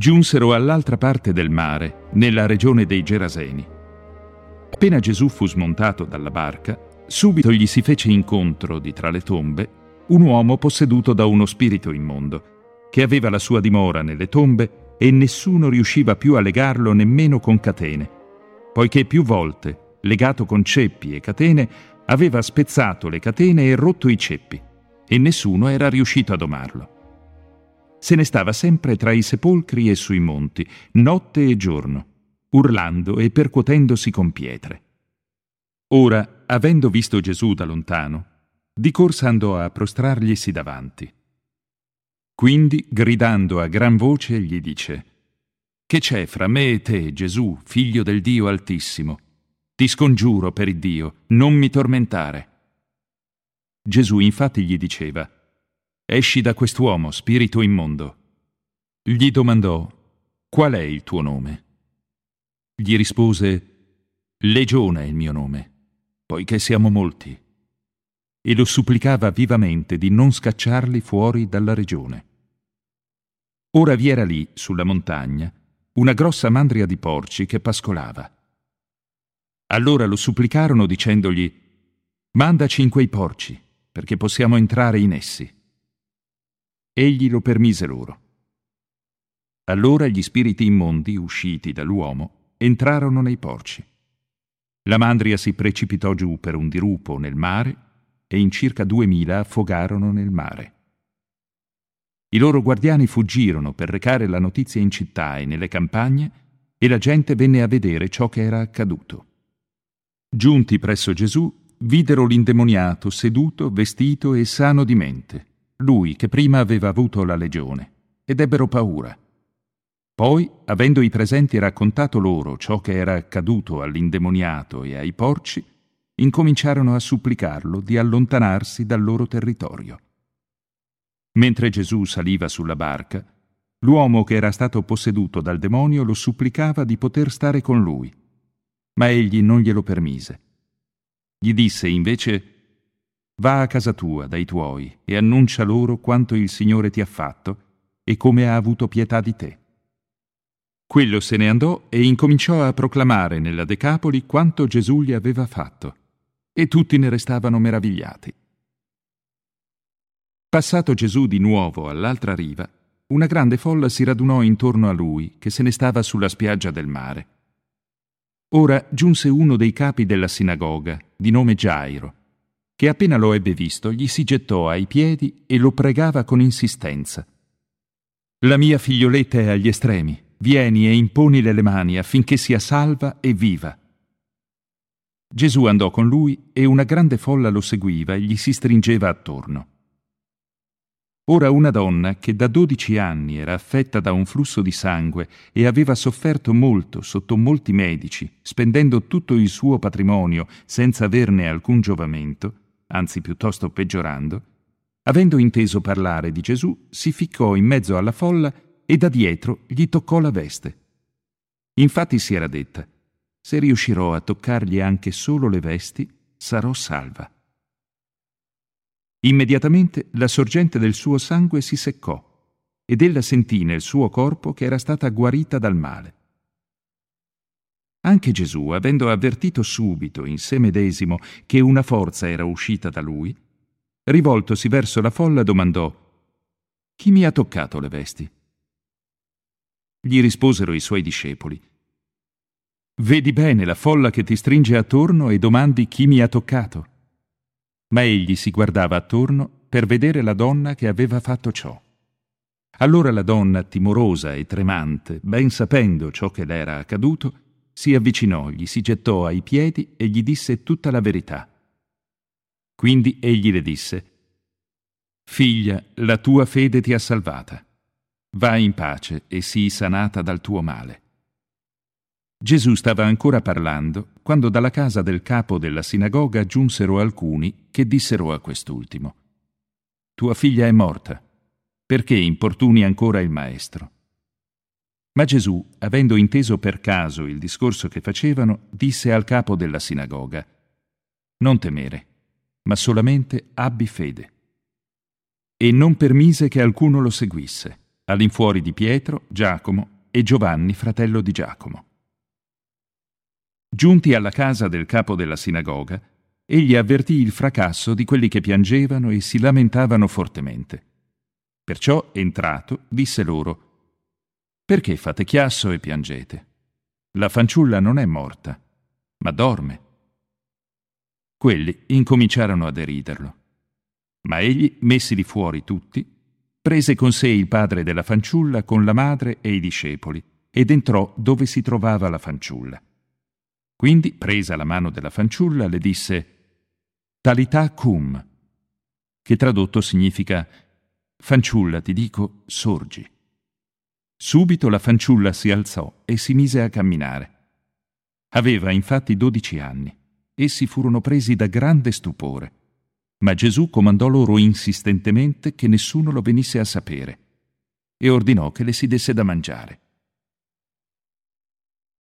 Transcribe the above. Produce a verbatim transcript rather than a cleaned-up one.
Giunsero all'altra parte del mare, nella regione dei Geraseni. Appena Gesù fu smontato dalla barca, subito gli si fece incontro, di tra le tombe, un uomo posseduto da uno spirito immondo, che aveva la sua dimora nelle tombe e nessuno riusciva più a legarlo nemmeno con catene, poiché più volte, legato con ceppi e catene, aveva spezzato le catene e rotto i ceppi, e nessuno era riuscito a domarlo. Se ne stava sempre tra i sepolcri e sui monti, notte e giorno, urlando e percuotendosi con pietre. Ora, avendo visto Gesù da lontano, di corsa andò a prostrarglisi davanti. Quindi, gridando a gran voce, gli dice: «Che c'è fra me e te, Gesù, figlio del Dio Altissimo? Ti scongiuro per Iddio, non mi tormentare». Gesù infatti gli diceva: «Esci da quest'uomo, spirito immondo». Gli domandò: «Qual è il tuo nome?» Gli rispose: «Legione è il mio nome, poiché siamo molti». E lo supplicava vivamente di non scacciarli fuori dalla regione. Ora vi era lì, sulla montagna, una grossa mandria di porci che pascolava. Allora lo supplicarono dicendogli: «Mandaci in quei porci, perché possiamo entrare in essi». Egli lo permise loro. Allora gli spiriti immondi, usciti dall'uomo, entrarono nei porci. La mandria si precipitò giù per un dirupo nel mare e in circa duemila affogarono nel mare. I loro guardiani fuggirono per recare la notizia in città e nelle campagne, e la gente venne a vedere ciò che era accaduto. Giunti presso Gesù, videro l'indemoniato seduto, vestito e sano di mente, lui che prima aveva avuto la legione, ed ebbero paura. Poi, avendo i presenti raccontato loro ciò che era accaduto all'indemoniato e ai porci, incominciarono a supplicarlo di allontanarsi dal loro territorio. Mentre Gesù saliva sulla barca, l'uomo che era stato posseduto dal demonio lo supplicava di poter stare con lui, ma egli non glielo permise. Gli disse invece: «Va a casa tua dai tuoi e annuncia loro quanto il Signore ti ha fatto e come ha avuto pietà di te». Quello se ne andò e incominciò a proclamare nella Decapoli quanto Gesù gli aveva fatto, e tutti ne restavano meravigliati. Passato Gesù di nuovo all'altra riva, una grande folla si radunò intorno a lui, che se ne stava sulla spiaggia del mare. Ora giunse uno dei capi della sinagoga, di nome Gairo, che appena lo ebbe visto gli si gettò ai piedi e lo pregava con insistenza: «La mia figlioletta è agli estremi, vieni e imponile le mani affinché sia salva e viva». Gesù andò con lui e una grande folla lo seguiva e gli si stringeva attorno. Ora una donna che da dodici anni era affetta da un flusso di sangue e aveva sofferto molto sotto molti medici, spendendo tutto il suo patrimonio senza averne alcun giovamento, anzi piuttosto peggiorando, avendo inteso parlare di Gesù, si ficcò in mezzo alla folla e da dietro gli toccò la veste. Infatti si era detta: «Se riuscirò a toccargli anche solo le vesti, sarò salva». Immediatamente la sorgente del suo sangue si seccò ed ella sentì nel suo corpo che era stata guarita dal male. Anche Gesù, avendo avvertito subito in sé medesimo che una forza era uscita da lui, rivoltosi verso la folla domandò: «Chi mi ha toccato le vesti?» Gli risposero i suoi discepoli: «Vedi bene la folla che ti stringe attorno e domandi chi mi ha toccato?» Ma egli si guardava attorno per vedere la donna che aveva fatto ciò. Allora la donna, timorosa e tremante, ben sapendo ciò che le era accaduto, si avvicinò, gli si gettò ai piedi e gli disse tutta la verità. Quindi egli le disse: «Figlia, la tua fede ti ha salvata. Vai in pace e sii sanata dal tuo male». Gesù stava ancora parlando quando dalla casa del capo della sinagoga giunsero alcuni che dissero a quest'ultimo: «Tua figlia è morta, perché importuni ancora il maestro?» Ma Gesù, avendo inteso per caso il discorso che facevano, disse al capo della sinagoga: «Non temere, ma solamente abbi fede». E non permise che alcuno lo seguisse, all'infuori di Pietro, Giacomo e Giovanni, fratello di Giacomo. Giunti alla casa del capo della sinagoga, egli avvertì il fracasso di quelli che piangevano e si lamentavano fortemente. Perciò, entrato, disse loro: «Perché fate chiasso e piangete? La fanciulla non è morta, ma dorme». Quelli incominciarono a deriderlo. Ma egli, messili fuori tutti, prese con sé il padre della fanciulla con la madre e i discepoli ed entrò dove si trovava la fanciulla. Quindi, presa la mano della fanciulla, le disse: «Talità cum», che tradotto significa: «Fanciulla, ti dico, sorgi». Subito la fanciulla si alzò e si mise a camminare. Aveva infatti dodici anni. Essi furono presi da grande stupore. Ma Gesù comandò loro insistentemente che nessuno lo venisse a sapere e ordinò che le si desse da mangiare.